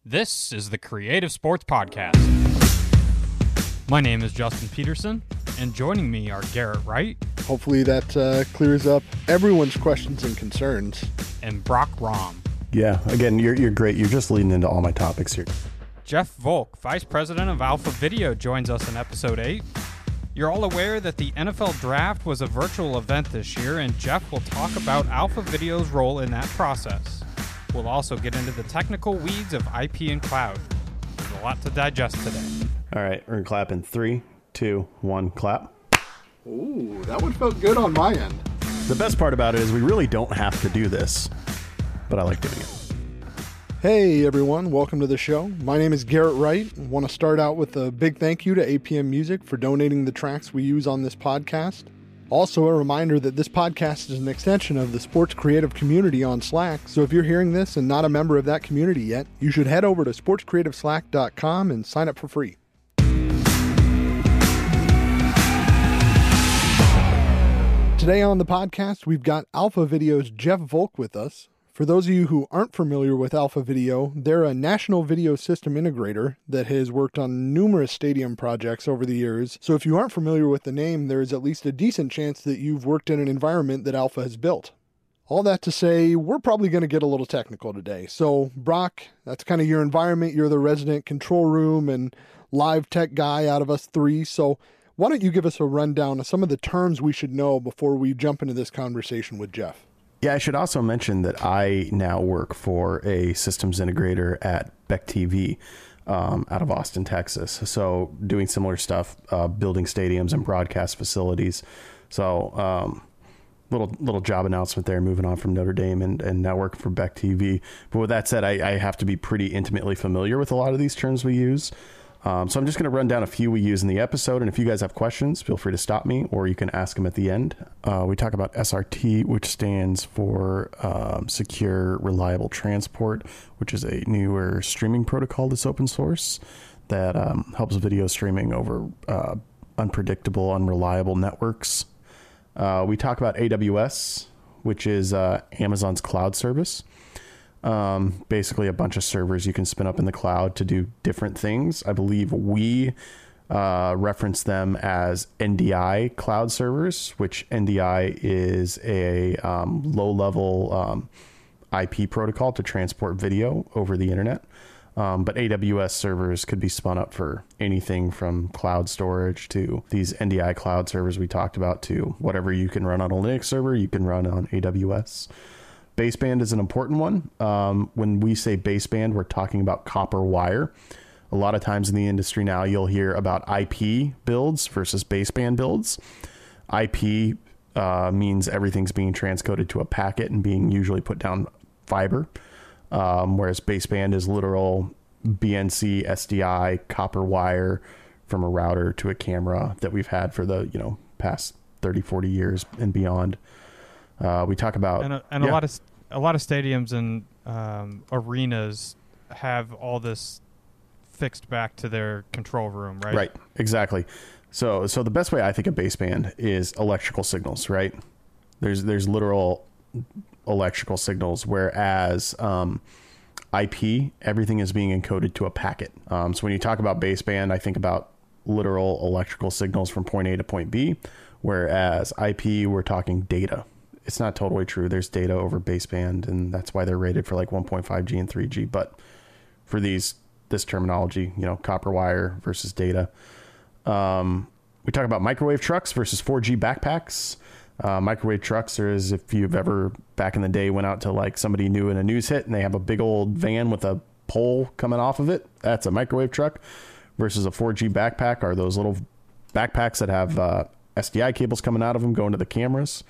This is the Creative Sports Podcast. My name is Justin Peterson, and joining me are Garrett Wright. Hopefully that clears up everyone's questions and concerns. And Brock Rom. Yeah, again, you're great. You're just leading into all my topics here. Jeff Volk, Vice President of Alpha Video, joins us in Episode 8. You're all aware that the NFL Draft was a virtual event this year, and Jeff will talk about Alpha Video's role in that process. We'll also get into the technical weeds of IP and cloud. There's a lot to digest today. All right, we're going to clap in 3, 2, 1, clap. Ooh, that one felt good on my end. The best part about it is we really don't have to do this, but I like doing it. Hey everyone, welcome to the show. My name is Garrett Wright. I want to start out with a big thank you to APM Music for donating the tracks we use on this podcast. Also, a reminder that this podcast is an extension of the sports creative community on Slack, so if you're hearing this and not a member of that community yet, you should head over to sportscreativeslack.com and sign up for free. Today on the podcast, we've got Alpha Video's Jeff Volk with us. For those of you who aren't familiar with Alpha Video, they're a national video system integrator that has worked on numerous stadium projects over the years. So if you aren't familiar with the name, there is at least a decent chance that you've worked in an environment that Alpha has built. All that to say, we're probably going to get a little technical today. So Brock, that's kind of your environment. You're the resident control room and live tech guy out of us three. So why don't you give us a rundown of some of the terms we should know before we jump into this conversation with Jeff? Yeah, I should also mention that I now work for a systems integrator at Beck TV out of Austin, Texas. So doing similar stuff, building stadiums and broadcast facilities. So little job announcement there, moving on from Notre Dame and now working for Beck TV. But with that said, I have to be pretty intimately familiar with a lot of these terms we use. So I'm just going to run down a few we use in the episode, and if you guys have questions, feel free to stop me, or you can ask them at the end. We talk about SRT, which stands for Secure Reliable Transport, which is a newer streaming protocol that's open source that helps video streaming over unpredictable, unreliable networks. We talk about AWS, which is Amazon's cloud service. Basically a bunch of servers you can spin up in the cloud to do different things. I believe we reference them as NDI cloud servers, which NDI is a low-level IP protocol to transport video over the internet. But AWS servers could be spun up for anything from cloud storage to these NDI cloud servers we talked about to whatever you can run on a Linux server, you can run on AWS. Baseband is an important one. When we say baseband, we're talking about copper wire. A lot of times in the industry now, you'll hear about IP builds versus baseband builds. IP means everything's being transcoded to a packet and being usually put down fiber, whereas baseband is literal BNC, SDI, copper wire from a router to a camera that we've had for the past 30, 40 years and beyond. We talk about a lot of stadiums and arenas have all this fixed back to their control room, right? Right, exactly. So the best way I think of baseband is electrical signals, right? There's literal electrical signals, whereas IP, everything is being encoded to a packet. So when you talk about baseband, I think about literal electrical signals from point A to point B, whereas IP, we're talking data. It's not totally true. There's data over baseband, and that's why they're rated for like 1.5G and 3G. But for this terminology, copper wire versus data. We talk about microwave trucks versus 4G backpacks. Microwave trucks are as if you've ever back in the day went out to like somebody new in a news hit and they have a big old van with a pole coming off of it. That's a microwave truck. Versus a 4G backpack are those little backpacks that have SDI cables coming out of them going to the cameras.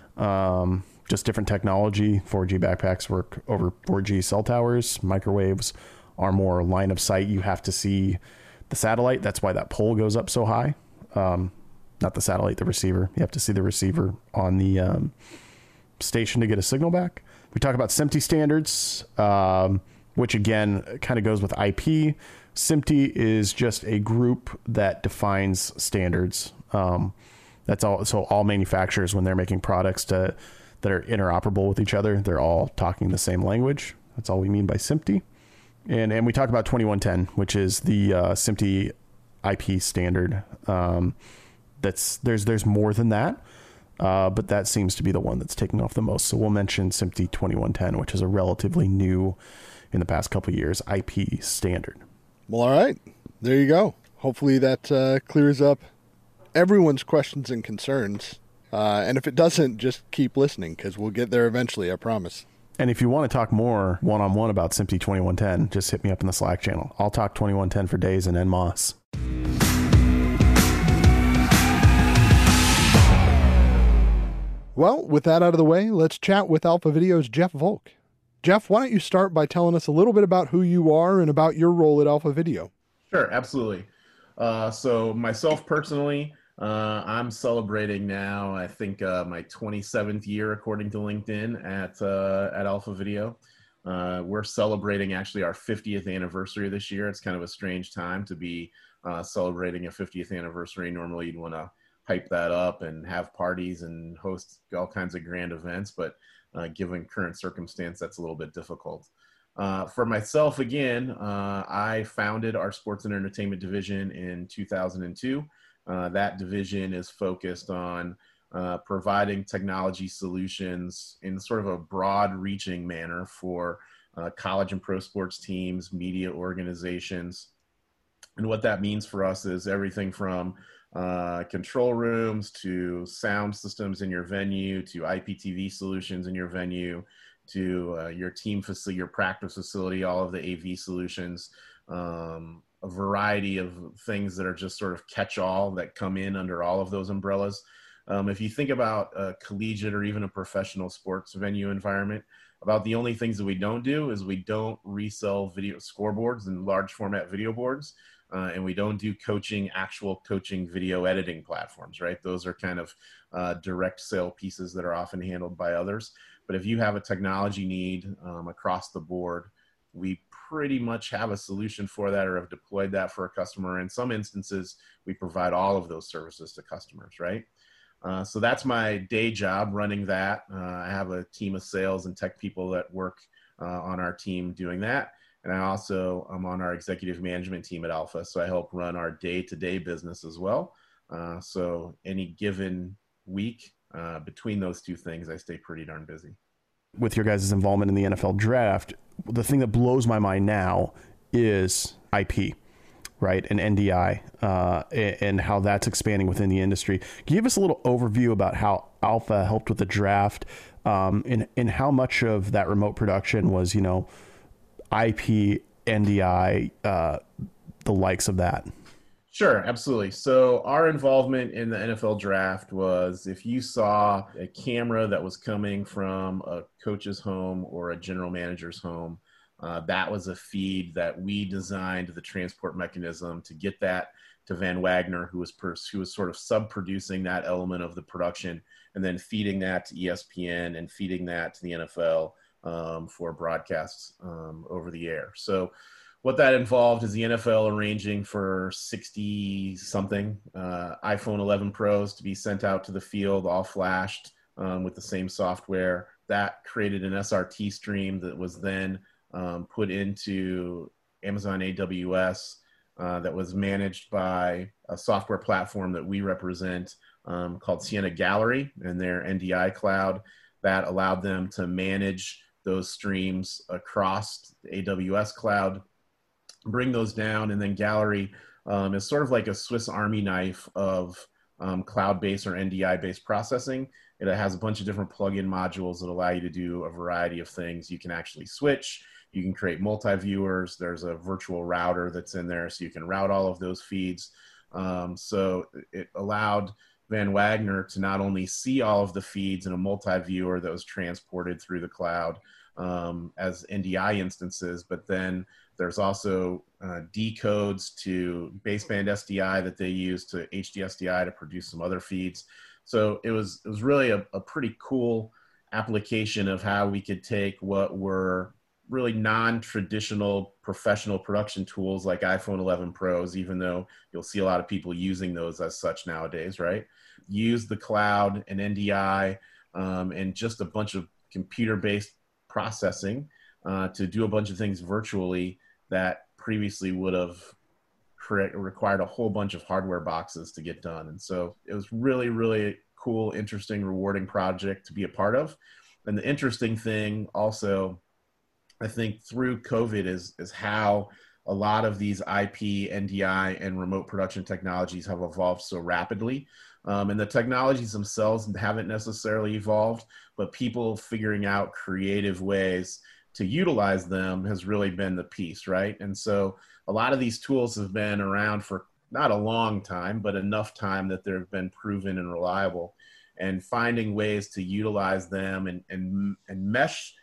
Just different technology. 4G backpacks work over 4G cell towers. Microwaves are more line of sight. You have to see the satellite. That's why that pole goes up so high. Not the satellite, the receiver. You have to see the receiver on the station to get a signal back. We talk about SMPTE standards, which again kind of goes with IP. SMPTE is just a group that defines standards. That's all. So all manufacturers, when they're making products that are interoperable with each other, they're all talking the same language. That's all we mean by SMPTE. And we talked about 2110, which is the SMPTE IP standard. There's more than that, but that seems to be the one that's taking off the most. So we'll mention SMPTE 2110, which is a relatively new, in the past couple of years, IP standard. Well, all right. There you go. Hopefully that clears up everyone's questions and concerns. And if it doesn't, just keep listening because we'll get there eventually, I promise. And if you want to talk more one-on-one about SMPTE 2110, just hit me up in the Slack channel. I'll talk 2110 for days and NMOS. Well, with that out of the way, let's chat with Alpha Video's Jeff Volk. Jeff, why don't you start by telling us a little bit about who you are and about your role at Alpha Video? Sure, absolutely. So myself personally, I'm celebrating now, I think, my 27th year, according to LinkedIn, at Alpha Video. We're celebrating actually our 50th anniversary this year. It's kind of a strange time to be celebrating a 50th anniversary. Normally you'd want to hype that up and have parties and host all kinds of grand events, but given current circumstance, that's a little bit difficult. For myself, again, I founded our sports and entertainment division in 2002. That division is focused on providing technology solutions in sort of a broad-reaching manner for college and pro sports teams, media organizations. And what that means for us is everything from control rooms to sound systems in your venue, to IPTV solutions in your venue, to your team facility, your practice facility, all of the AV solutions, a variety of things that are just sort of catch-all that come in under all of those umbrellas. If you think about a collegiate or even a professional sports venue environment, about the only things that we don't do is we don't resell video scoreboards and large format video boards. And we don't do actual coaching video editing platforms, right? Those are kind of direct sale pieces that are often handled by others. But if you have a technology need across the board, we pretty much have a solution for that or have deployed that for a customer. In some instances, we provide all of those services to customers, right? So that's my day job, running that. I have a team of sales and tech people that work on our team doing that. And I also am on our executive management team at Alpha, so I help run our day-to-day business as well. So any given week between those two things, I stay pretty darn busy. With your guys' involvement in the NFL draft, the thing that blows my mind now is IP, right? And NDI, and how that's expanding within the industry. Can you give us a little overview about how Alpha helped with the draft, and how much of that remote production was, IP, NDI, the likes of that? Sure, absolutely. So our involvement in the NFL draft was if you saw a camera that was coming from a coach's home or a general manager's home, that was a feed that we designed the transport mechanism to get that to Van Wagner, who was sort of sub-producing that element of the production, and then feeding that to ESPN and feeding that to the NFL for broadcasts over the air. So what that involved is the NFL arranging for 60-something iPhone 11 Pros to be sent out to the field, all flashed with the same software. That created an SRT stream that was then put into Amazon AWS that was managed by a software platform that we represent called Sienna Gallery and their NDI cloud that allowed them to manage those streams across the AWS cloud, bring those down, and then Gallery is sort of like a Swiss Army knife of cloud-based or NDI-based processing. It has a bunch of different plugin modules that allow you to do a variety of things. You can actually switch. You can create multi-viewers. There's a virtual router that's in there, so you can route all of those feeds. So it allowed Van Wagner to not only see all of the feeds in a multi-viewer that was transported through the cloud as NDI instances, but then there's also decodes to baseband SDI that they use to HDSDI to produce some other feeds. So it was really a pretty cool application of how we could take what were really non-traditional professional production tools like iPhone 11 Pros, even though you'll see a lot of people using those as such nowadays, right? Use the cloud and NDI and just a bunch of computer-based processing to do a bunch of things virtually that previously would have required a whole bunch of hardware boxes to get done. And so it was really, really cool, interesting, rewarding project to be a part of. And the interesting thing also, I think through COVID is how a lot of these IP, NDI, and remote production technologies have evolved so rapidly. And the technologies themselves haven't necessarily evolved, but people figuring out creative ways to utilize them has really been the piece, right? And so a lot of these tools have been around for not a long time, but enough time that they've been proven and reliable. And finding ways to utilize them and mesh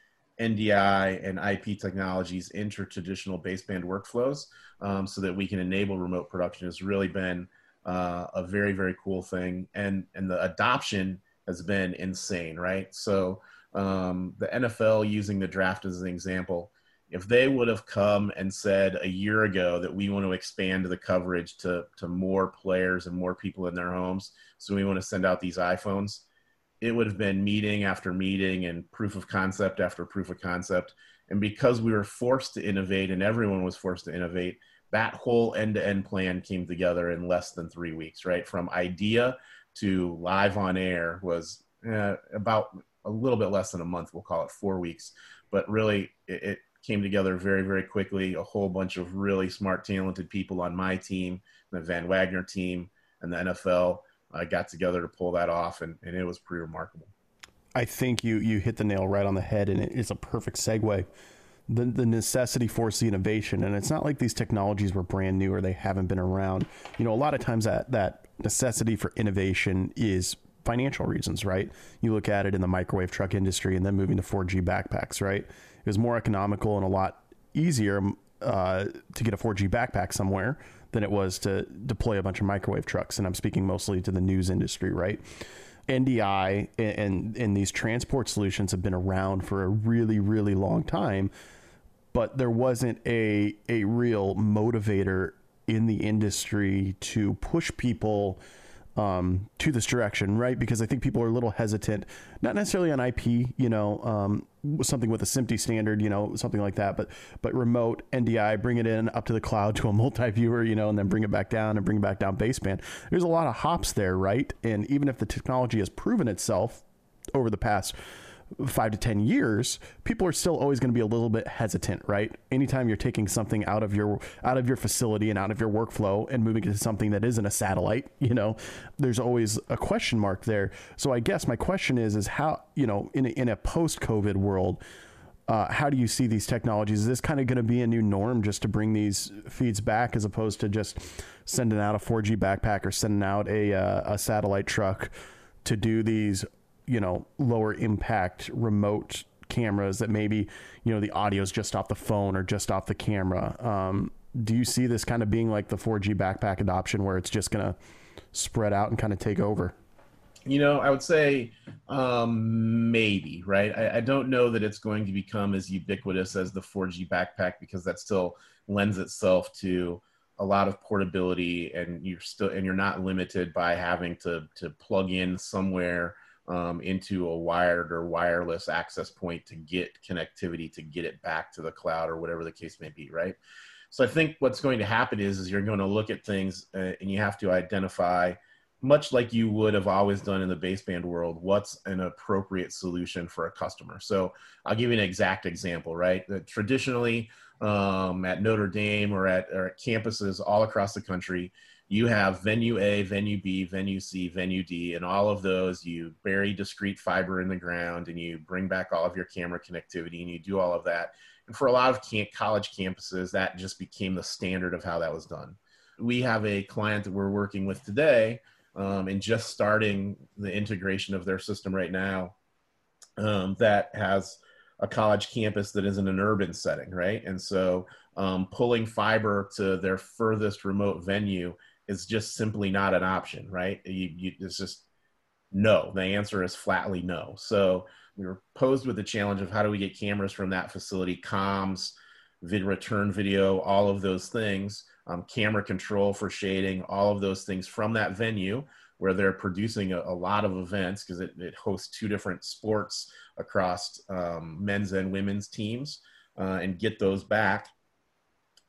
NDI and IP technologies into traditional baseband workflows so that we can enable remote production has really been a very, very cool thing. And the adoption has been insane, right? So the NFL, using the draft as an example, if they would have come and said a year ago that we want to expand the coverage to more players and more people in their homes, so we want to send out these iPhones, it would have been meeting after meeting and proof of concept after proof of concept. And because we were forced to innovate and everyone was forced to innovate, that whole end-to-end plan came together in less than 3 weeks, right? From idea to live on air was about a little bit less than a month. We'll call it 4 weeks. But really, it came together very, very quickly. A whole bunch of really smart, talented people on my team, the Van Wagner team, and the NFL got together to pull that off, and it was pretty remarkable. I think you hit the nail right on the head, and it's a perfect segue. The necessity forced the innovation, and it's not like these technologies were brand new or they haven't been around. You know, a lot of times that necessity for innovation is financial reasons, right? You look at it in the microwave truck industry and then moving to 4G backpacks, right? It was more economical and a lot easier to get a 4G backpack somewhere than it was to deploy a bunch of microwave trucks. And I'm speaking mostly to the news industry, right? NDI and these transport solutions have been around for a really, really long time, but there wasn't a real motivator in the industry to push people to this direction, right? Because I think people are a little hesitant, not necessarily on IP, something with a SMPTE standard, something like that, but remote NDI, bring it in up to the cloud to a multi-viewer, and then bring it back down and bring it back down baseband. There's a lot of hops there, right? And even if the technology has proven itself over the past 5 to 10 years, people are still always going to be a little bit hesitant, right? Anytime you're taking something out of your facility and out of your workflow and moving it to something that isn't a satellite, there's always a question mark there. So I guess my question is how, in a post-COVID world, how do you see these technologies? Is this kind of going to be a new norm just to bring these feeds back as opposed to just sending out a 4G backpack or sending out a satellite truck to do these lower impact remote cameras that maybe, the audio is just off the phone or just off the camera? Do you see this kind of being like the 4G backpack adoption where it's just going to spread out and kind of take over? I would say maybe, right? I don't know that it's going to become as ubiquitous as the 4G backpack because that still lends itself to a lot of portability, and you're not limited by having to plug in somewhere into a wired or wireless access point to get connectivity, to get it back to the cloud or whatever the case may be, right? So I think what's going to happen is you're going to look at things and you have to identify, much like you would have always done in the baseband world, what's an appropriate solution for a customer. So I'll give you an exact example, right? Traditionally, at Notre Dame or at campuses all across the country, you have venue A, venue B, venue C, venue D, and all of those, you bury discrete fiber in the ground and you bring back all of your camera connectivity and you do all of that. And for a lot of college campuses, that just became the standard of how that was done. We have a client that we're working with today and just starting the integration of their system right now that has a college campus that is in an urban setting, right? And so pulling fiber to their furthest remote venue is just simply not an option, right? It's just no. The answer is flatly no. So we were posed with the challenge of how do we get cameras from that facility, comms, return video, all of those things, camera control for shading, all of those things from that venue where they're producing a lot of events because it hosts 2 different sports across men's and women's teams and get those back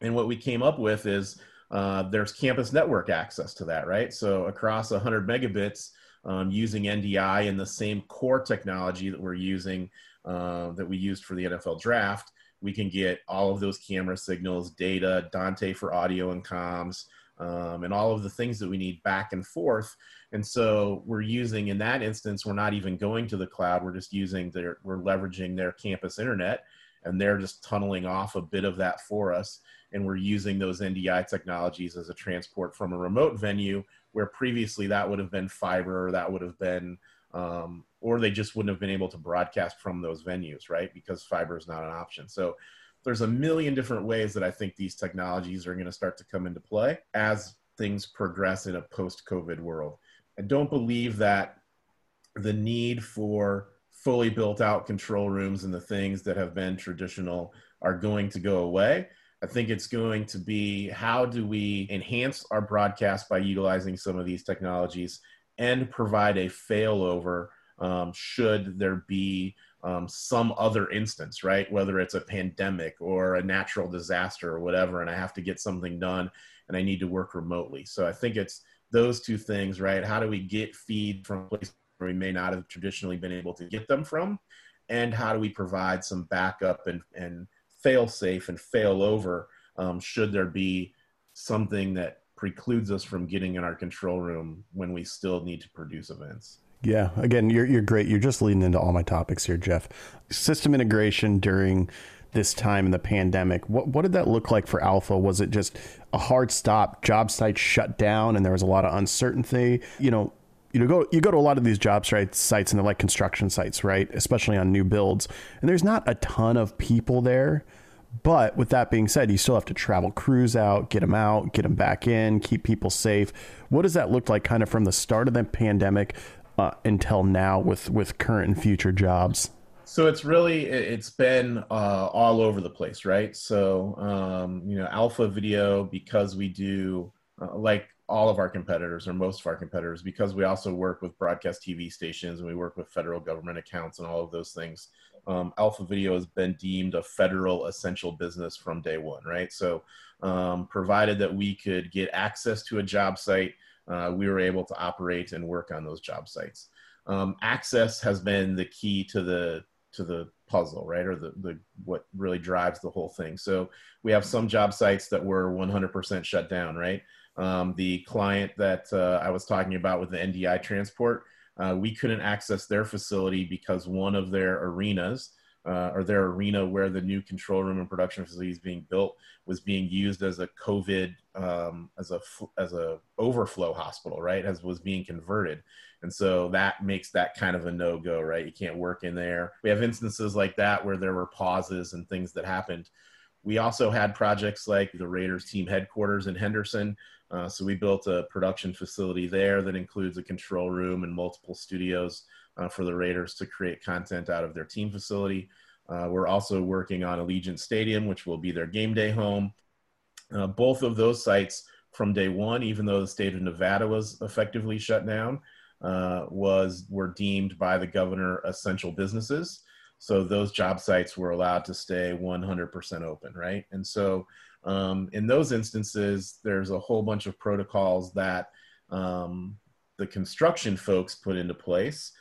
And what we came up with is there's campus network access to that, right? So across 100 megabits, using NDI and the same core technology that we're using, that we used for the NFL draft, we can get all of those camera signals, data, Dante for audio and comms, and all of the things that we need back and forth. And so we're using, in that instance, we're not even going to the cloud. We're just we're leveraging their campus internet, and they're just tunneling off a bit of that for us. And we're using those NDI technologies as a transport from a remote venue, where previously that would have been fiber, or that would have been, or they just wouldn't have been able to broadcast from those venues, right? Because fiber is not an option. So there's a million different ways that I think these technologies are going to start to come into play as things progress in a post-COVID world. I don't believe that the need for fully built out control rooms and the things that have been traditional are going to go away. I think it's going to be, how do we enhance our broadcast by utilizing some of these technologies and provide a failover should there be some other instance, right? Whether it's a pandemic or a natural disaster or whatever, and I have to get something done and I need to work remotely. So I think it's those two things, right? How do we get feed from places where we may not have traditionally been able to get them from? And how do we provide some backup and fail safe and fail over should there be something that precludes us from getting in our control room when we still need to produce events? Yeah. Again, you're great. You're just leading into all my topics here, Jeff. System integration during this time in the pandemic. What did that look like for Alpha? Was it just a hard stop, job sites shut down, and there was a lot of uncertainty? You go to a lot of these job sites and they're like construction sites, right? Especially on new builds. And there's not a ton of people there. But with that being said, you still have to travel crews out, get them back in, keep people safe. What does that look like kind of from the start of the pandemic until now with current and future jobs? So it's been all over the place, right? So, Alpha Video, because we do, like all of our competitors or most of our competitors, because we also work with broadcast TV stations and we work with federal government accounts and all of those things, Alpha Video has been deemed a federal essential business from day one, right? So provided that we could get access to a job site, we were able to operate and work on those job sites. Access has been the key to the puzzle, right? Or the what really drives the whole thing. So we have some job sites that were 100% shut down, right? The client that I was talking about with the NDI transport, we couldn't access their facility because one of their arenas, or their arena where the new control room and production facility is being built, was being used as a COVID, as a overflow hospital, right? Was being converted. And so that makes that kind of a no-go, right? You can't work in there. We have instances like that where there were pauses and things that happened. We also had projects like the Raiders team headquarters in Henderson. So we built a production facility there that includes a control room and multiple studios for the Raiders to create content out of their team facility. We're also working on Allegiant Stadium, which will be their game day home. Both of those sites from day one, even though the state of Nevada was effectively shut down, were deemed by the governor essential businesses. So those job sites were allowed to stay 100% open, right? And so in those instances, there's a whole bunch of protocols that the construction folks put into place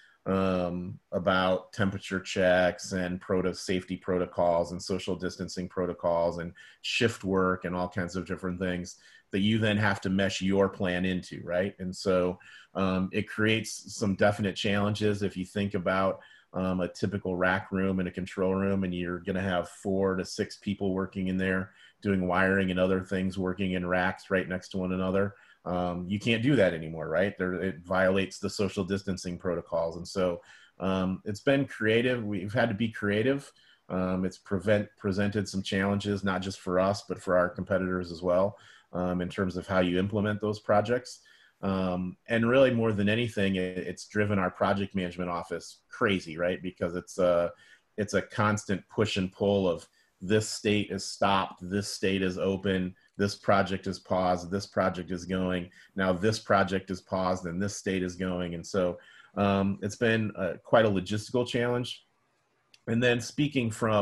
about temperature checks and safety protocols and social distancing protocols and shift work and all kinds of different things that you then have to mesh your plan into, right? And so it creates some definite challenges. If you think about a typical rack room and a control room, and you're going to have 4 to 6 people working in there doing wiring and other things, working in racks right next to one another. You can't do that anymore, right? It violates the social distancing protocols. And so it's been creative. We've had to be creative. It's presented some challenges, not just for us, but for our competitors as well, in terms of how you implement those projects. And really more than anything, it's driven our project management office crazy, right? Because it's a constant push and pull of this state is stopped, this state is open, this project is paused, this project is going, now this project is paused and this state is going. And so it's been quite a logistical challenge. And then speaking from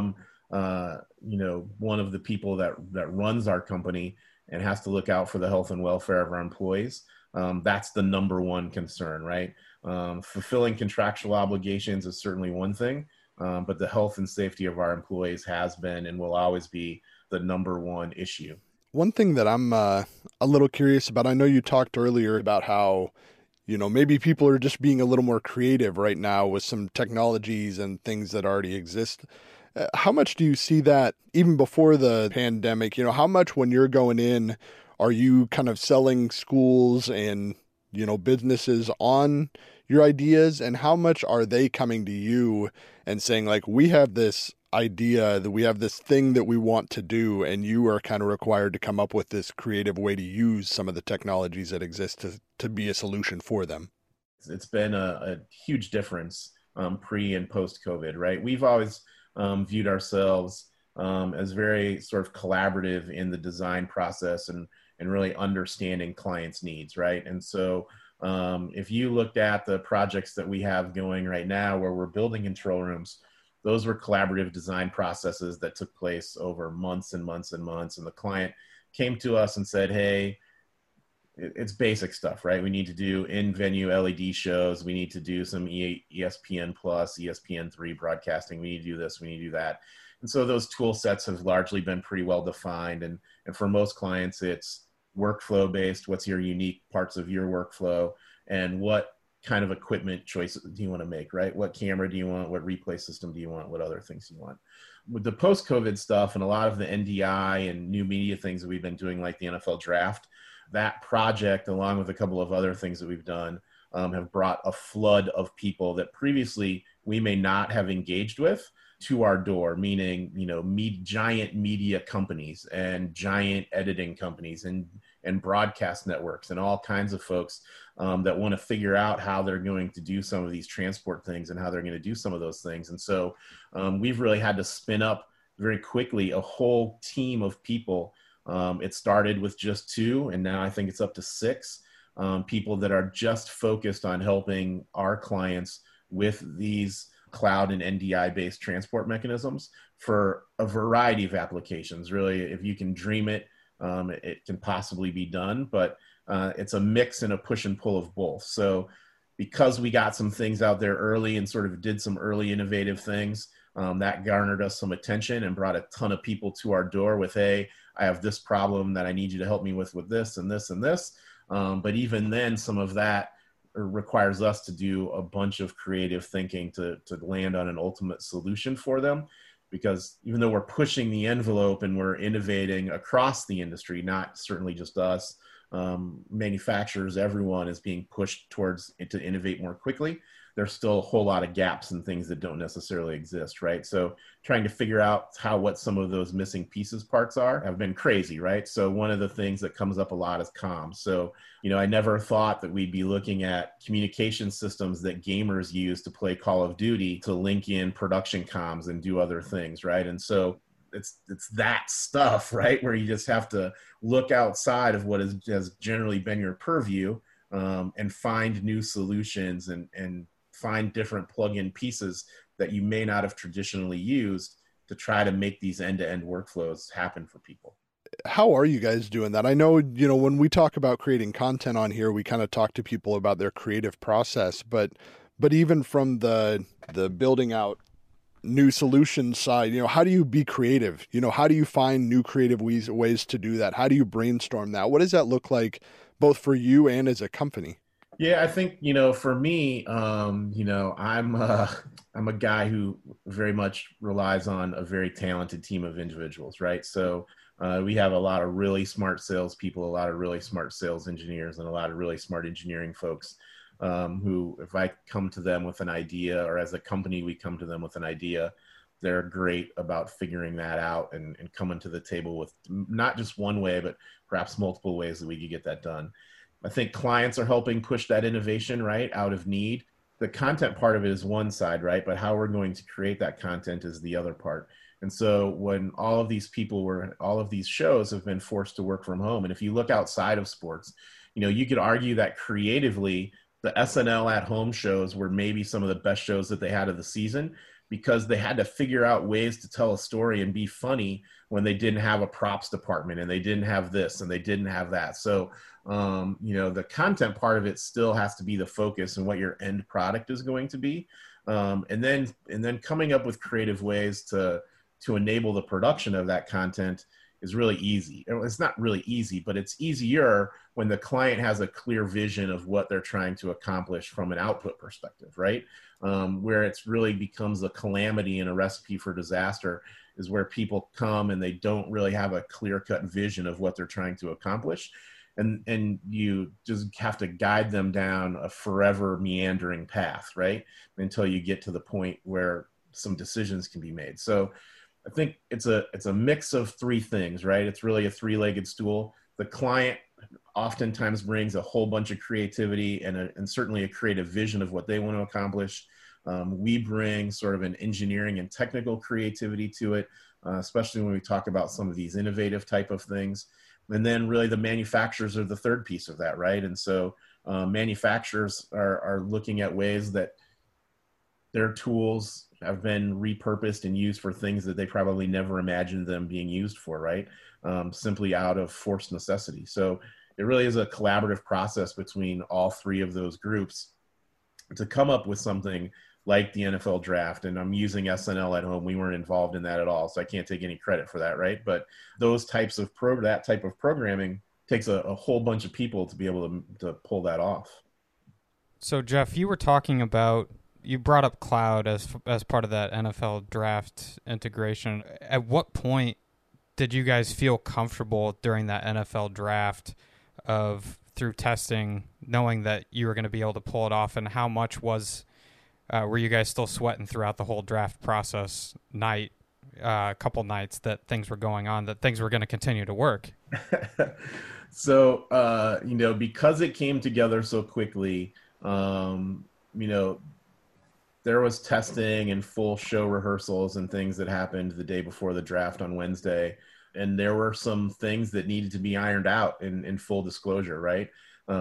one of the people that runs our company and has to look out for the health and welfare of our employees. That's the number one concern, right? Fulfilling contractual obligations is certainly one thing, but the health and safety of our employees has been and will always be the number one issue. One thing that I'm a little curious about, I know you talked earlier about how, maybe people are just being a little more creative right now with some technologies and things that already exist. How much do you see that even before the pandemic? How much when you're going in, are you kind of selling schools and, businesses on your ideas? And how much are they coming to you and saying, like, we have this idea, that we have this thing that we want to do, and you are kind of required to come up with this creative way to use some of the technologies that exist to be a solution for them? It's been a huge difference pre and post COVID, right? We've always viewed ourselves as very sort of collaborative in the design process and really understanding clients' needs, right? And so if you looked at the projects that we have going right now where we're building control rooms, those were collaborative design processes that took place over months and months and months. And the client came to us and said, hey, it's basic stuff, right? We need to do in-venue LED shows. We need to do some ESPN Plus, ESPN3 broadcasting. We need to do this, we need to do that. And so those tool sets have largely been pretty well defined. And for most clients, it's workflow based. What's your unique parts of your workflow, and what kind of equipment choices do you want to make, right? What camera do you want? What replay system do you want? What other things do you want? With the post-COVID stuff and a lot of the NDI and new media things that we've been doing, like the NFL draft, that project, along with a couple of other things that we've done, have brought a flood of people that previously we may not have engaged with to our door, meaning, giant media companies and giant editing companies and broadcast networks and all kinds of folks that want to figure out how they're going to do some of these transport things and how they're going to do some of those things. And so we've really had to spin up very quickly a whole team of people. It started with just 2, and now I think it's up to 6 people that are just focused on helping our clients with these cloud and NDI based transport mechanisms for a variety of applications. Really, if you can dream it, it can possibly be done, but it's a mix and a push and pull of both. So because we got some things out there early and sort of did some early innovative things, that garnered us some attention and brought a ton of people to our door with, hey, I have this problem that I need you to help me with this and this and this. But even then, some of that requires us to do a bunch of creative thinking to land on an ultimate solution for them. Because even though we're pushing the envelope and we're innovating across the industry, not certainly just us, manufacturers, everyone is being pushed towards to innovate more quickly. There's still a whole lot of gaps and things that don't necessarily exist, right? So trying to figure out what some of those missing pieces parts are have been crazy, right? So one of the things that comes up a lot is comms. So, I never thought that we'd be looking at communication systems that gamers use to play Call of Duty to link in production comms and do other things, right? And so it's that stuff, right? Where you just have to look outside of what has generally been your purview and find new solutions and find different plug-in pieces that you may not have traditionally used to try to make these end-to-end workflows happen for people. How are you guys doing that? I know, when we talk about creating content on here, we kind of talk to people about their creative process, but even from the building out new solutions side, how do you be creative? How do you find new creative ways to do that? How do you brainstorm that? What does that look like both for you and as a company? Yeah, I think, for me, I'm a guy who very much relies on a very talented team of individuals, right? So we have a lot of really smart salespeople, a lot of really smart sales engineers, and a lot of really smart engineering folks who, if I come to them with an idea, or as a company, we come to them with an idea, they're great about figuring that out and coming to the table with not just one way, but perhaps multiple ways that we could get that done. I think clients are helping push that innovation, right, out of need. The content part of it is one side, right? But how we're going to create that content is the other part. And so when all of these shows have been forced to work from home, and if you look outside of sports, you could argue that creatively, the SNL at home shows were maybe some of the best shows that they had of the season because they had to figure out ways to tell a story and be funny when they didn't have a props department and they didn't have this and they didn't have that. So, the content part of it still has to be the focus and what your end product is going to be. And then coming up with creative ways to enable the production of that content is really easy. It's not really easy, but it's easier when the client has a clear vision of what they're trying to accomplish from an output perspective, right? Where it's really becomes a calamity and a recipe for disaster is where people come and they don't really have a clear-cut vision of what they're trying to accomplish. And you just have to guide them down a forever meandering path, right? Until you get to the point where some decisions can be made. So I think it's a mix of three things, right? It's really a three-legged stool. The client oftentimes brings a whole bunch of creativity and certainly a creative vision of what they want to accomplish. We bring sort of an engineering and technical creativity to it, especially when we talk about some of these innovative type of things. And then really the manufacturers are the third piece of that, right? And so manufacturers are looking at ways that their tools have been repurposed and used for things that they probably never imagined them being used for, right? Simply out of forced necessity. So it really is a collaborative process between all three of those groups to come up with something like the NFL draft. And I'm using SNL at home. We weren't involved in that at all, so I can't take any credit for that, right? But those types of that type of programming takes a whole bunch of people to be able to pull that off. So Jeff, you were talking about, you brought up cloud as part of that NFL draft integration. At what point did you guys feel comfortable during that NFL draft through testing, knowing that you were going to be able to pull it off, and how much were you guys still sweating throughout the whole draft process a couple nights that things were going on, that things were going to continue to work? So, because it came together so quickly, there was testing and full show rehearsals and things that happened the day before the draft on Wednesday. And there were some things that needed to be ironed out in full disclosure, right?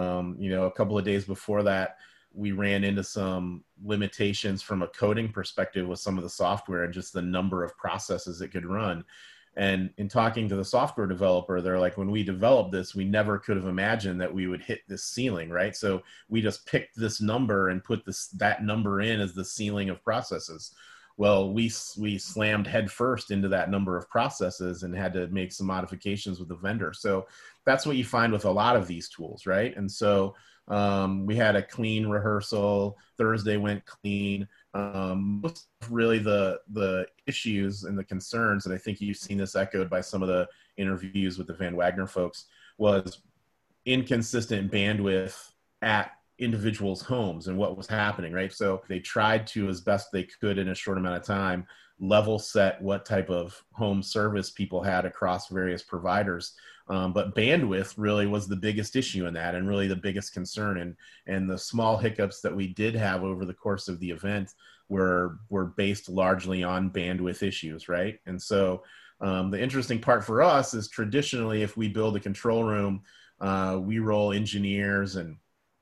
A couple of days before that, we ran into some limitations from a coding perspective with some of the software and just the number of processes it could run. And in talking to the software developer, they're like, when we developed this, we never could have imagined that we would hit this ceiling, right? So we just picked this number and put that number in as the ceiling of processes. Well, we slammed headfirst into that number of processes and had to make some modifications with the vendor. So that's what you find with a lot of these tools, right? And so we had a clean rehearsal. Thursday went clean. Most really the issues and the concerns, and I think you've seen this echoed by some of the interviews with the Van Wagner folks, was inconsistent bandwidth at individuals' homes and what was happening, right? So they tried to, as best they could in a short amount of time, level set what type of home service people had across various providers. But bandwidth really was the biggest issue in that, and really the biggest concern. And the small hiccups that we did have over the course of the event were based largely on bandwidth issues, right? And so the interesting part for us is traditionally, if we build a control room, we roll engineers, and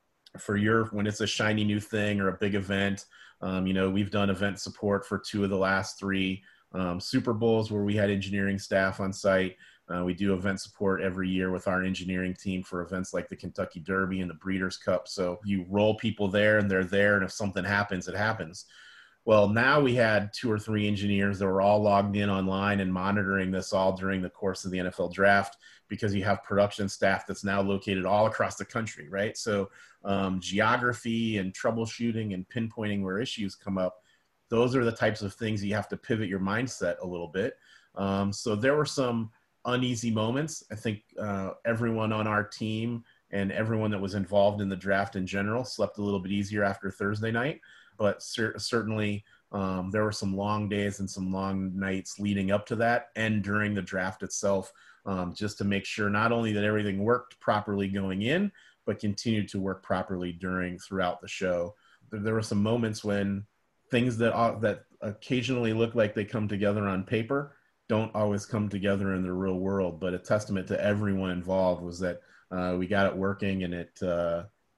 when it's a shiny new thing or a big event, we've done event support for 2 of the last 3 Super Bowls where we had engineering staff on site. We do event support every year with our engineering team for events like the Kentucky Derby and the Breeders' Cup. So you roll people there and they're there, and if something happens, it happens. Well, now we had 2 or 3 engineers that were all logged in online and monitoring this all during the course of the NFL draft, because you have production staff that's now located all across the country, right? So geography and troubleshooting and pinpointing where issues come up, those are the types of things you have to pivot your mindset a little bit. So there were some uneasy moments. I think everyone on our team and everyone that was involved in the draft in general slept a little bit easier after Thursday night, but certainly there were some long days and some long nights leading up to that and during the draft itself, just to make sure not only that everything worked properly going in, but continued to work properly throughout the show. There were some moments when things that occasionally look like they come together on paper don't always come together in the real world, but a testament to everyone involved was that we got it working, and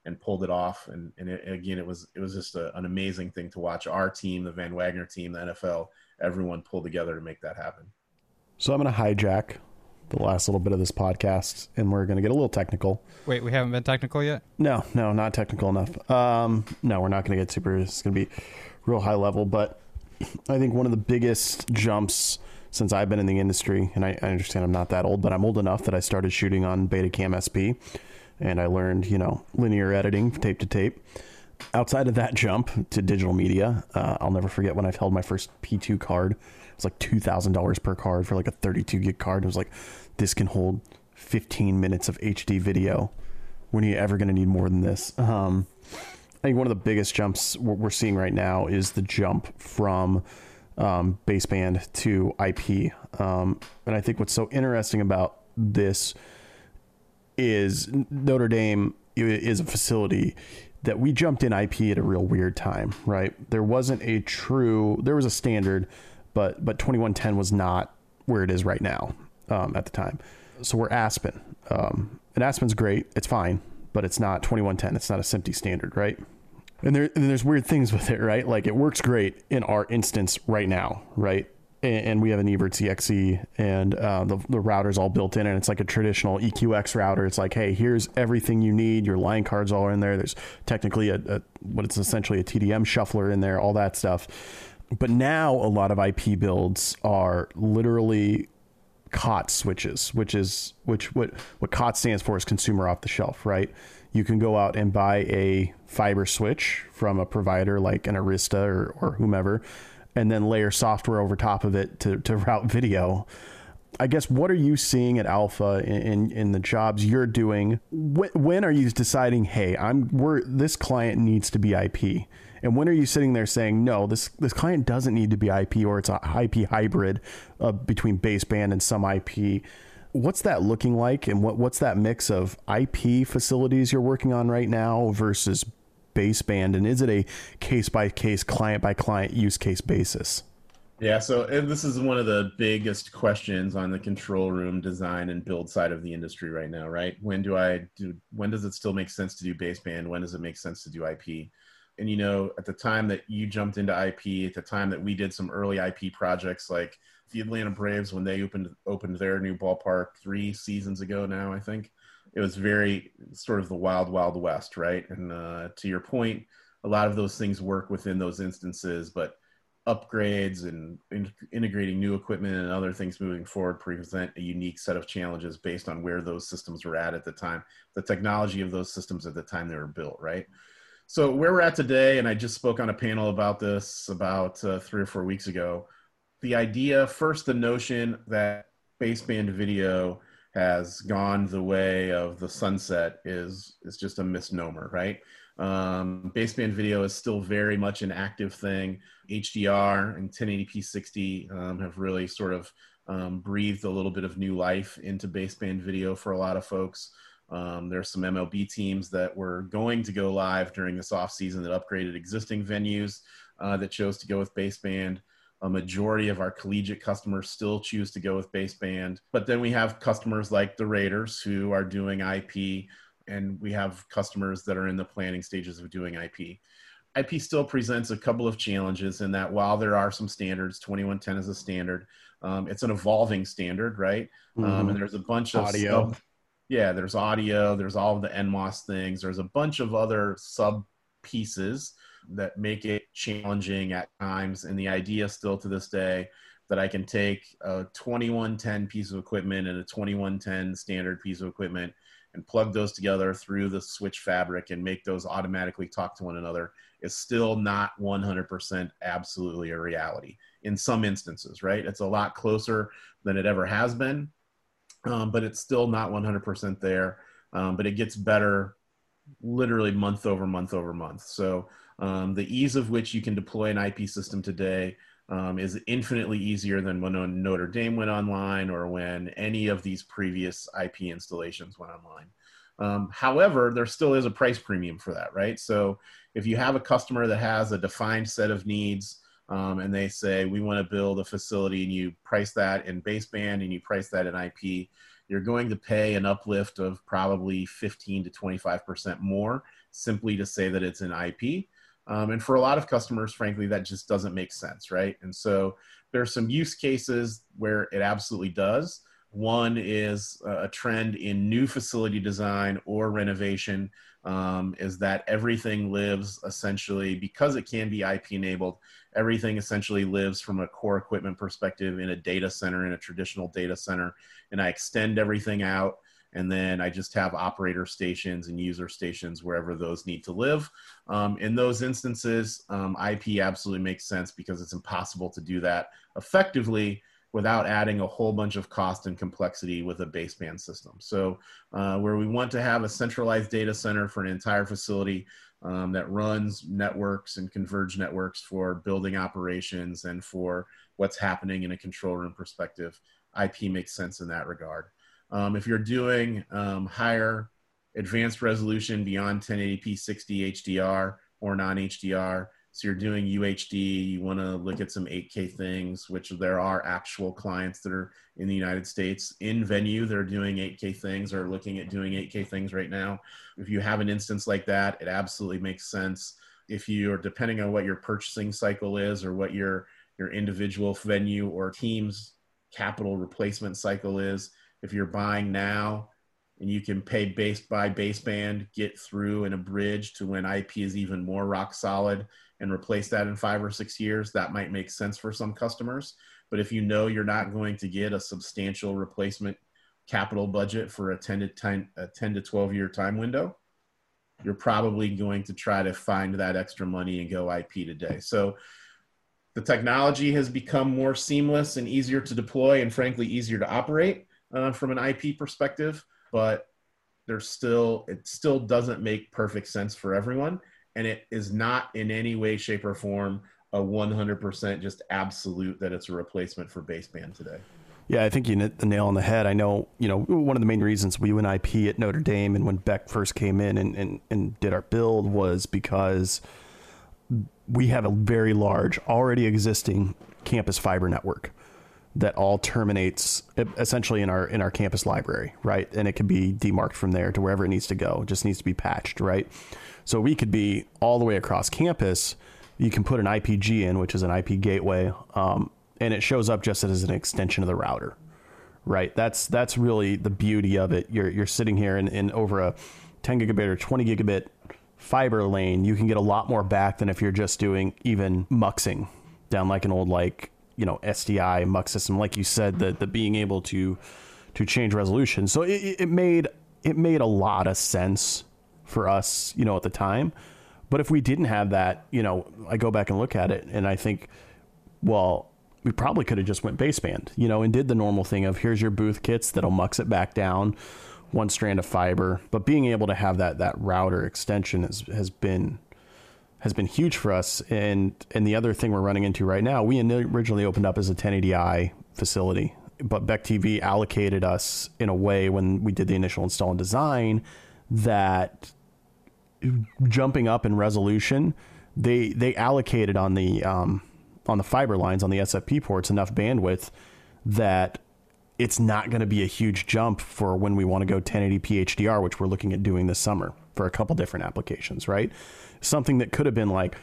and pulled it off. And again, it was just an amazing thing to watch our team, the Van Wagner team, the NFL, everyone pull together to make that happen. So I'm going to hijack the last little bit of this podcast, and we're going to get a little technical. Wait, we haven't been technical yet? No, not technical enough. No, we're not going to get super. It's going to be real high level, but I think one of the biggest jumps since I've been in the industry, and I understand I'm not that old, but I'm old enough that I started shooting on Betacam SP, and I learned, linear editing, tape to tape. Outside of that jump to digital media, I'll never forget when I held my first P2 card. It was like $2,000 per card for like a 32 gig card. It was like, this can hold 15 minutes of HD video. When are you ever going to need more than this? I think one of the biggest jumps we're seeing right now is the jump from baseband to IP. And I think what's so interesting about this is Notre Dame is a facility that we jumped in IP at a real weird time, right? There was a standard, but 2110 was not where it is right now at the time. So we're Aspen. And Aspen's great. It's fine, but it's not 2110. It's not a SMPTE standard, right? And there's weird things with it, right? Like it works great in our instance right now, right? And we have an Evertz EXE, and the router's all built in, and it's like a traditional EQX router. It's like, hey, here's everything you need. Your line cards all are in there. There's technically what it's essentially a TDM shuffler in there, all that stuff. But now a lot of IP builds are literally COT switches, what COT stands for is consumer off the shelf, right? You can go out and buy a fiber switch from a provider like an Arista or whomever, and then layer software over top of it to route video. I guess, what are you seeing at Alpha in the jobs you're doing? When are you deciding, hey, this client needs to be IP? And when are you sitting there saying, no, this client doesn't need to be IP, or it's a IP hybrid between baseband and some IP? What's that looking like? And what's that mix of IP facilities you're working on right now versus baseband? And is it a case-by-case, client-by-client use case basis? Yeah, so this is one of the biggest questions on the control room design and build side of the industry right now, right? When does it still make sense to do baseband? When does it make sense to do IP? And, at the time that you jumped into IP, at the time that we did some early IP projects, like the Atlanta Braves, when they opened their new ballpark 3 seasons ago now, I think, it was very sort of the wild, wild west, right? And to your point, a lot of those things work within those instances, but upgrades and integrating new equipment and other things moving forward present a unique set of challenges based on where those systems were at the time, the technology of those systems at the time they were built, right? So where we're at today, and I just spoke on a panel about this about 3 or 4 weeks ago, the idea, first, the notion that baseband video has gone the way of the sunset is just a misnomer, right? Baseband video is still very much an active thing. HDR and 1080p 60 have really sort of breathed a little bit of new life into baseband video for a lot of folks. There's some MLB teams that were going to go live during this offseason that upgraded existing venues that chose to go with baseband. A majority of our collegiate customers still choose to go with baseband. But then we have customers like the Raiders who are doing IP, and we have customers that are in the planning stages of doing IP. IP still presents a couple of challenges in that while there are some standards, 2110 is a standard, it's an evolving standard, right? And there's a bunch of audio. There's audio, there's all of the NMOS things, there's a bunch of other sub pieces that make it challenging at times. And the idea still to this day that I can take a 2110 piece of equipment and a 2110 standard piece of equipment and plug those together through the switch fabric and make those automatically talk to one another is still not 100% absolutely a reality in some instances, right? It's a lot closer than it ever has been, but it's still not 100% there. But it gets better literally month over month over month. So the ease of which you can deploy an IP system today is infinitely easier than when Notre Dame went online or when any of these previous IP installations went online. However, there still is a price premium for that, right? So if you have a customer that has a defined set of needs and they say, we want to build a facility, and you price that in baseband and you price that in IP, you're going to pay an uplift of probably 15 to 25% more simply to say that it's an IP. And for a lot of customers, frankly, that just doesn't make sense, right? And so there's some use cases where it absolutely does. One is a trend in new facility design or renovation, is that everything lives essentially, because it can be IP enabled, everything essentially lives from a core equipment perspective in a data center, in a traditional data center. And I extend everything out, and then I just have operator stations and user stations wherever those need to live. In those instances, IP absolutely makes sense because it's impossible to do that effectively without adding a whole bunch of cost and complexity with a baseband system. So where we want to have a centralized data center for an entire facility that runs networks and converged networks for building operations and for what's happening in a control room perspective, IP makes sense in that regard. If you're doing higher advanced resolution beyond 1080p 60 HDR or non-HDR, so you're doing UHD, you want to look at some 8K things, which there are actual clients that are in the United States in venue, they're doing 8K things or looking at doing 8K things right now. If you have an instance like that, it absolutely makes sense. If you're, depending on what your purchasing cycle is or what your individual venue or team's capital replacement cycle is, if you're buying now and you can pay baseband, get through and a bridge to when IP is even more rock solid and replace that in 5 or 6 years, that might make sense for some customers. But if you know you're not going to get a substantial replacement capital budget for a 10 to 12 year time window, you're probably going to try to find that extra money and go IP today. So the technology has become more seamless and easier to deploy and frankly easier to operate from an IP perspective, but it still doesn't make perfect sense for everyone. And it is not in any way, shape, or form a 100% just absolute that it's a replacement for baseband today. Yeah, I think you hit the nail on the head. I know, one of the main reasons we went IP at Notre Dame and when Beck first came in and did our build was because we have a very large, already existing campus fiber network that all terminates essentially in our campus library, right? And it can be demarked from there to wherever it needs to go. It just needs to be patched, right? So we could be all the way across campus. You can put an IPG in, which is an IP gateway, and it shows up just as an extension of the router, right? That's really the beauty of it. You're sitting here in over a 10 gigabit or 20 gigabit fiber lane. You can get a lot more back than if you're just doing even muxing down like an old SDI mux system. Like you said, the being able to change resolution. So it made a lot of sense for us, at the time. But if we didn't have that, I go back and look at it and I think, well, we probably could have just went baseband, and did the normal thing of here's your booth kits that'll mux it back down, one strand of fiber. But being able to have that router extension has been huge for us. And the other thing we're running into right now, we originally opened up as a 1080i facility, but Beck TV allocated us in a way when we did the initial install and design that jumping up in resolution, they allocated on the fiber lines on the SFP ports enough bandwidth that it's not going to be a huge jump for when we want to go 1080p HDR, which we're looking at doing this summer for a couple different applications, right? Something that could have been like,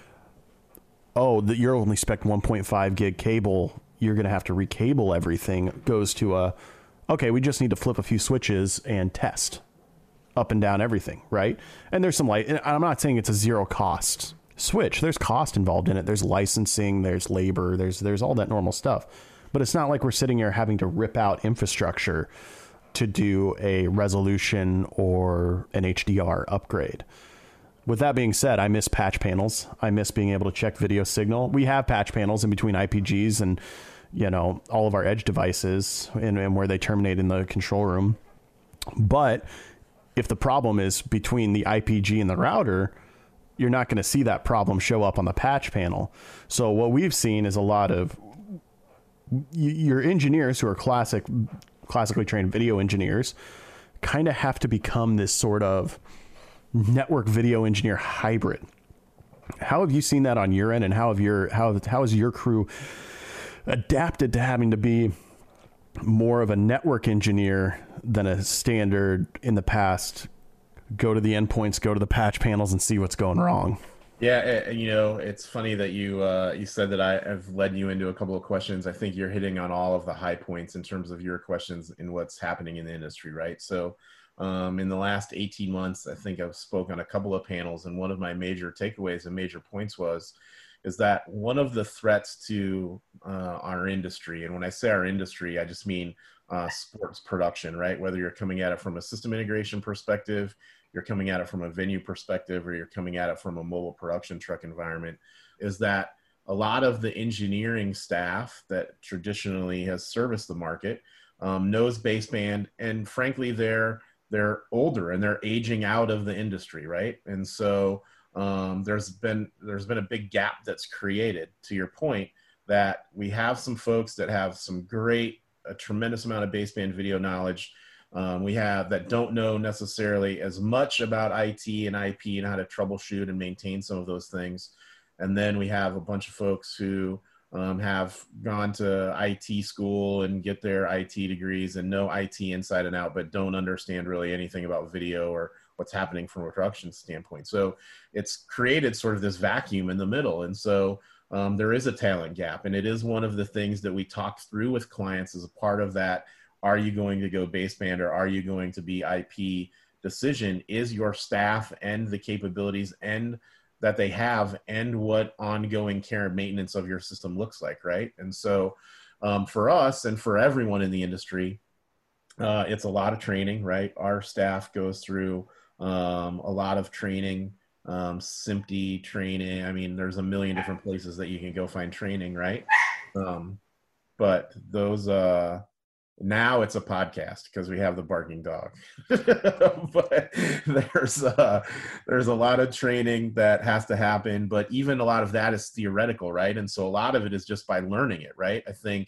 you're only spec 1.5 gig cable, you're going to have to recable everything, goes to we just need to flip a few switches and test up and down everything, right? And there's some and I'm not saying it's a zero cost switch. There's cost involved in it. There's licensing, there's labor, there's all that normal stuff. But it's not like we're sitting here having to rip out infrastructure to do a resolution or an HDR upgrade. With that being said, I miss patch panels. I miss being able to check video signal. We have patch panels in between IPGs and, all of our edge devices and where they terminate in the control room. But if the problem is between the IPG and the router, you're not going to see that problem show up on the patch panel. So what we've seen is a lot of your engineers who are classically trained video engineers kind of have to become this sort of network video engineer hybrid. How have you seen that on your end, and how has your crew adapted to having to be more of a network engineer than a standard in the past, go to the endpoints, go to the patch panels and see what's going wrong. Yeah, it's funny that you said that I have led you into a couple of questions. I think you're hitting on all of the high points in terms of your questions in what's happening in the industry, right? So, in the last 18 months, I think I've spoken on a couple of panels, and one of my major takeaways and major points is that one of the threats to our industry, and when I say our industry, I just mean sports production, right? Whether you're coming at it from a system integration perspective, you're coming at it from a venue perspective, or you're coming at it from a mobile production truck environment, is that a lot of the engineering staff that traditionally has serviced the market knows baseband, and frankly, they're older and they're aging out of the industry, right? And so there's been a big gap that's created, to your point, that we have some folks that have a tremendous amount of baseband video knowledge. We have that don't know necessarily as much about IT and IP and how to troubleshoot and maintain some of those things. And then we have a bunch of folks who have gone to IT school and get their IT degrees and know IT inside and out, but don't understand really anything about video or what's happening from a production standpoint. So it's created sort of this vacuum in the middle. And so there is a talent gap. And it is one of the things that we talk through with clients as a part of that. Are you going to go baseband or are you going to be IP decision? Is your staff and the capabilities and that they have and what ongoing care and maintenance of your system looks like, right? And so for us and for everyone in the industry, it's a lot of training, right? Our staff goes through a lot of training, SMPTE training. I mean, there's a million different places that you can go find training, right? But those, now it's a podcast because we have the barking dog. But there's a lot of training that has to happen, but even a lot of that is theoretical, right? And so a lot of it is just by learning it, right? I think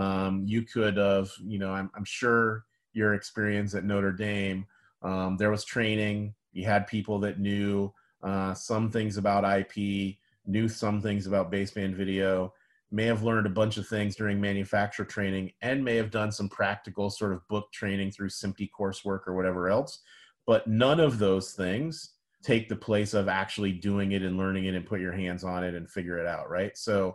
you could have, I'm sure your experience at Notre Dame, there was training. You had people that knew some things about IP, knew some things about baseband video, may have learned a bunch of things during manufacturer training, and may have done some practical sort of book training through SMPTE coursework or whatever else. But none of those things take the place of actually doing it and learning it and put your hands on it and figure it out, right? So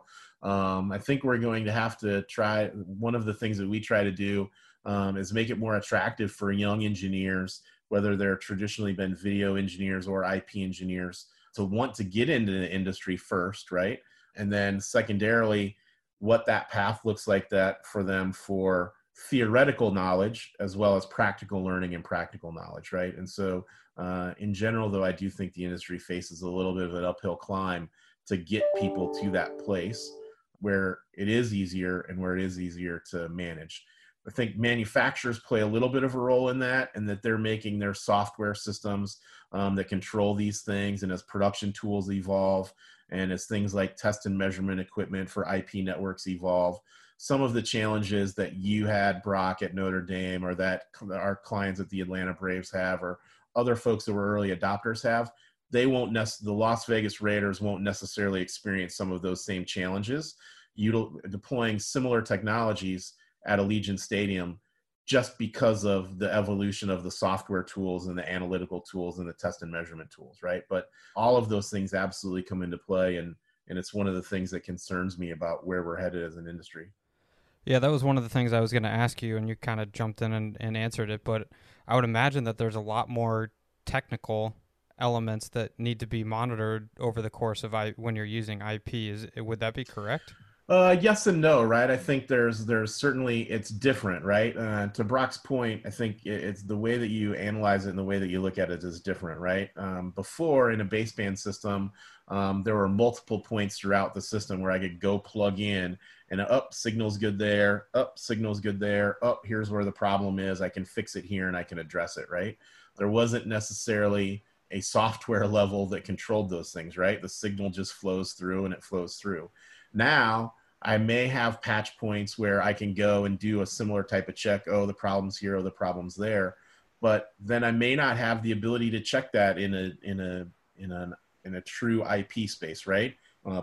I think we're going to have to try, one of the things that we try to do is make it more attractive for young engineers, whether they're traditionally been video engineers or IP engineers, to want to get into the industry first, right? And then secondarily, what that path looks like that for them for theoretical knowledge as well as practical learning and practical knowledge, right? And so in general, though, I do think the industry faces a little bit of an uphill climb to get people to that place where it is easier and where it is easier to manage. I think manufacturers play a little bit of a role in that, and that they're making their software systems that control these things. And as production tools evolve, and as things like test and measurement equipment for IP networks evolve, some of the challenges that you had, Brock, at Notre Dame, or that our clients at the Atlanta Braves have, or other folks that were early adopters have, they won't the Las Vegas Raiders won't necessarily experience some of those same challenges deploying similar technologies at Allegiant Stadium, just because of the evolution of the software tools and the analytical tools and the test and measurement tools, right? But all of those things absolutely come into play, and it's one of the things that concerns me about where we're headed as an industry. Yeah, that was one of the things I was going to ask you, and you kind of jumped in and answered it, but I would imagine that there's a lot more technical elements that need to be monitored over the course of when you're using IP. Would that be correct? Yes and no, right? I think there's certainly, it's different, right? To Brock's point, I think it's the way that you analyze it and the way that you look at it is different, right? Before, in a baseband system, there were multiple points throughout the system where I could go plug in and signal's good there, signal's good there, here's where the problem is, I can fix it here and I can address it, right? There wasn't necessarily a software level that controlled those things, right? The signal just flows through and it flows through. Now, I may have patch points where I can go and do a similar type of check. The problem's here, the problem's there. But then I may not have the ability to check that in a true IP space, right?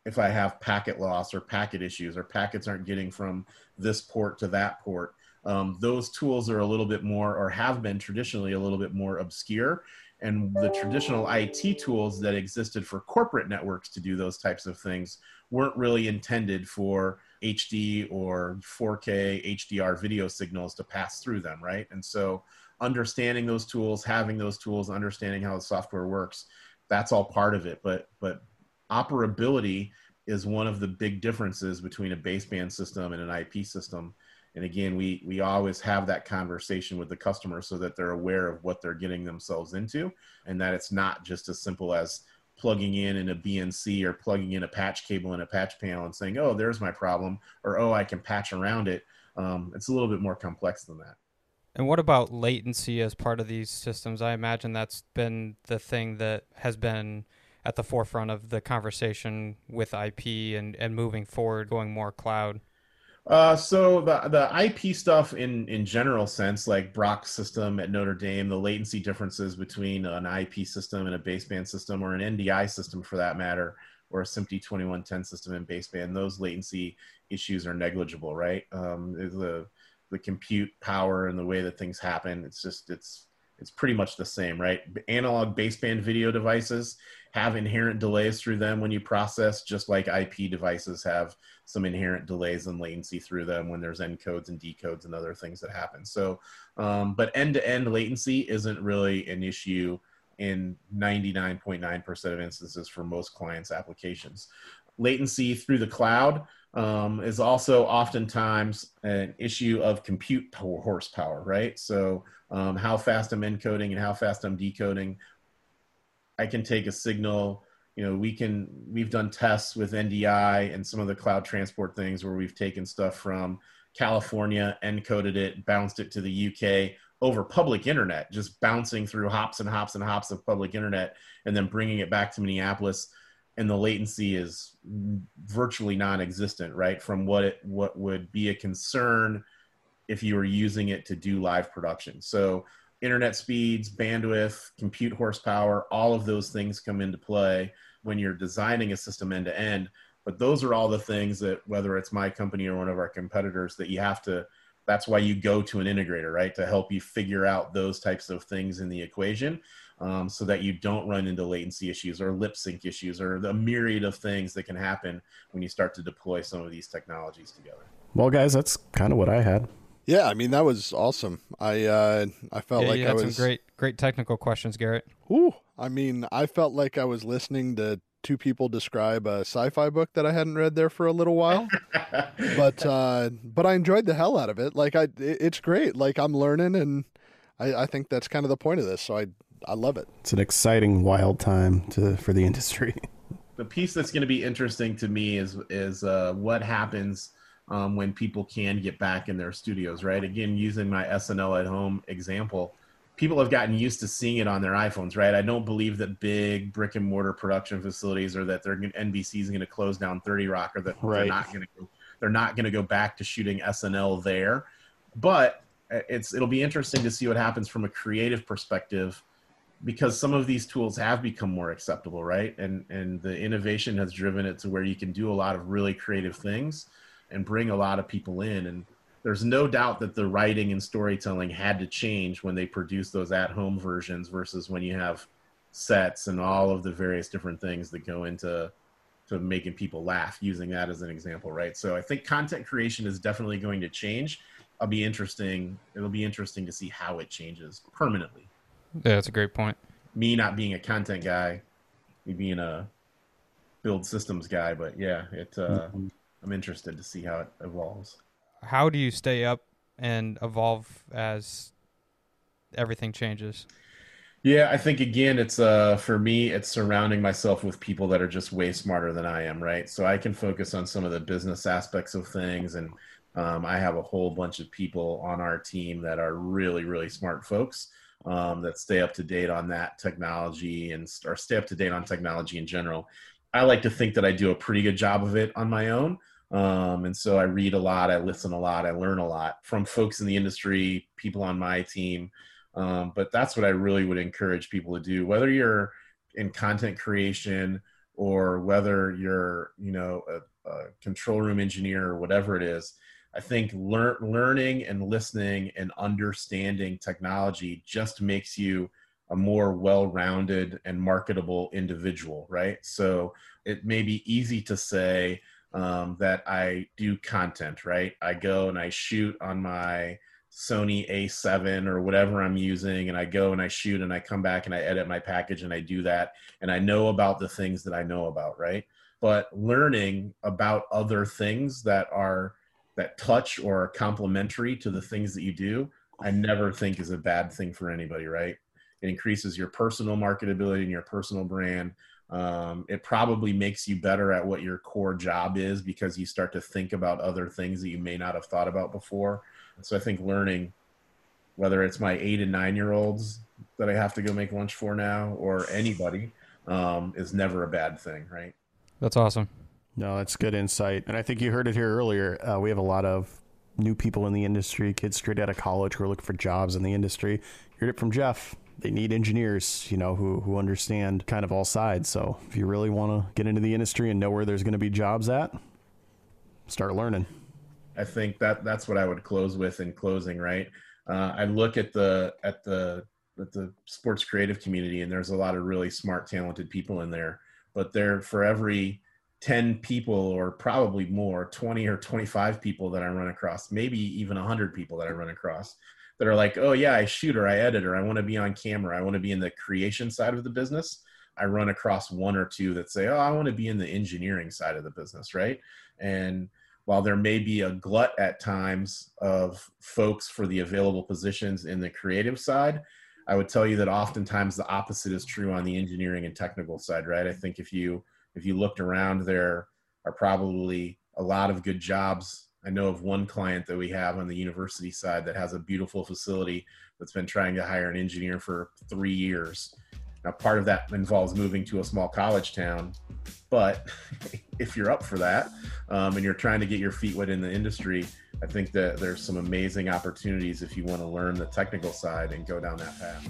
if I have packet loss or packet issues, or packets aren't getting from this port to that port. Those tools are a little bit more, or have been traditionally a little bit more obscure. And the traditional IT tools that existed for corporate networks to do those types of things weren't really intended for HD or 4K HDR video signals to pass through them, right? And so understanding those tools, having those tools, understanding how the software works, that's all part of it. But operability is one of the big differences between a baseband system and an IP system. And again, we always have that conversation with the customer so that they're aware of what they're getting themselves into, and that it's not just as simple as plugging in a BNC or plugging in a patch cable in a patch panel and saying, oh, there's my problem, or, oh, I can patch around it. It's a little bit more complex than that. And what about latency as part of these systems? I imagine that's been the thing that has been at the forefront of the conversation with IP and moving forward, going more cloud. So the IP stuff in general sense, like Brock's system at Notre Dame, the latency differences between an IP system and a baseband system, or an NDI system for that matter, or a SMPTE 2110 system and baseband, those latency issues are negligible, right? The compute power and the way that things happen, it's pretty much the same, right? Analog baseband video devices have inherent delays through them when you process, just like IP devices have some inherent delays and latency through them when there's encodes and decodes and other things that happen. So, but end-to-end latency isn't really an issue in 99.9% of instances for most clients' applications. Latency through the cloud is also oftentimes an issue of compute horsepower, right? So how fast I'm encoding and how fast I'm decoding. I can take a signal, we've done tests with NDI and some of the cloud transport things where we've taken stuff from California, encoded it, bounced it to the UK over public internet, just bouncing through hops and hops and hops of public internet, and then bringing it back to Minneapolis. And the latency is virtually non-existent, right? From what would be a concern if you were using it to do live production. So internet speeds, bandwidth, compute horsepower, all of those things come into play when you're designing a system end to end. But those are all the things that, whether it's my company or one of our competitors, that you have to, that's why you go to an integrator, right? To help you figure out those types of things in the equation, so that you don't run into latency issues or lip sync issues or the myriad of things that can happen when you start to deploy some of these technologies together. Well, guys, that's kind of what I had. Yeah, I mean, that was awesome. I felt like you I had was some great technical questions, Garrett. Ooh, I mean, I felt like I was listening to two people describe a sci-fi book that I hadn't read there for a little while. but I enjoyed the hell out of it. Like it's great. Like I'm learning, and I think that's kind of the point of this. So I love it. It's an exciting, wild time for the industry. The piece that's going to be interesting to me is what happens when people can get back in their studios, right? Again, using my SNL at home example, people have gotten used to seeing it on their iPhones, right? I don't believe that big brick and mortar production facilities, or that NBC is going to close down 30 Rock, or that right. they're not going to go back to shooting SNL there. But it'll be interesting to see what happens from a creative perspective, because some of these tools have become more acceptable, right? And the innovation has driven it to where you can do a lot of really creative things and bring a lot of people in. And there's no doubt that the writing and storytelling had to change when they produced those at-home versions versus when you have sets and all of the various different things that go into making people laugh, using that as an example, right? So I think content creation is definitely going to change. It'll be interesting to see how it changes permanently. Yeah, that's a great point. Me not being a content guy, me being a build systems guy, but yeah, I'm interested to see how it evolves. How do you stay up and evolve as everything changes? Yeah, I think, again, it's for me, it's surrounding myself with people that are just way smarter than I am, right? So I can focus on some of the business aspects of things, and I have a whole bunch of people on our team that are really, really smart folks that stay up to date on that technology or stay up to date on technology in general. I like to think that I do a pretty good job of it on my own. And so I read a lot, I listen a lot, I learn a lot from folks in the industry, people on my team. But that's what I really would encourage people to do, whether you're in content creation or whether you're, a control room engineer or whatever it is, I think learning and listening and understanding technology just makes you a more well-rounded and marketable individual, right? So it may be easy to say that I do content, right? I go and I shoot on my Sony A7 or whatever I'm using, and I go and I shoot and I come back and I edit my package and I do that, and I know about the things that I know about, right? But learning about other things that touch or are complementary to the things that you do, I never think is a bad thing for anybody, right? It increases your personal marketability and your personal brand. It probably makes you better at what your core job is because you start to think about other things that you may not have thought about before. So I think learning, whether it's my 8 and 9-year-olds that I have to go make lunch for now or anybody, is never a bad thing, right? That's awesome. No, that's good insight. And I think you heard it here earlier. We have a lot of new people in the industry, kids straight out of college who are looking for jobs in the industry. You heard it from Jeff. They need engineers, who understand kind of all sides. So if you really want to get into the industry and know where there's going to be jobs at, start learning. I think that's what I would close with in closing, right? I look at the sports creative community, and there's a lot of really smart, talented people in there. But there, for every 10 people, or probably more, 20 or 25 people that I run across, maybe even 100 people that I run across, that are like, oh yeah, I shoot or I edit or I want to be on camera, I want to be in the creation side of the business. I run across one or two that say, oh, I want to be in the engineering side of the business, right? And while there may be a glut at times of folks for the available positions in the creative side, I would tell you that oftentimes the opposite is true on the engineering and technical side, right? I think if you looked around, there are probably a lot of good jobs. I know of one client that we have on the university side that has a beautiful facility that's been trying to hire an engineer for 3 years. Now, part of that involves moving to a small college town, but if you're up for that and you're trying to get your feet wet in the industry, I think that there's some amazing opportunities if you want to learn the technical side and go down that path.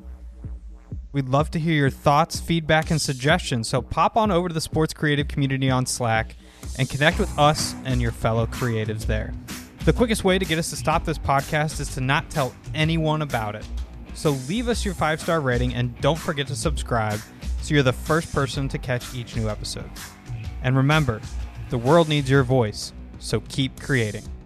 We'd love to hear your thoughts, feedback, and suggestions, so pop on over to the Sports Creative community on Slack and connect with us and your fellow creatives there. The quickest way to get us to stop this podcast is to not tell anyone about it. So leave us your 5-star rating and don't forget to subscribe so you're the first person to catch each new episode. And remember, the world needs your voice, so keep creating.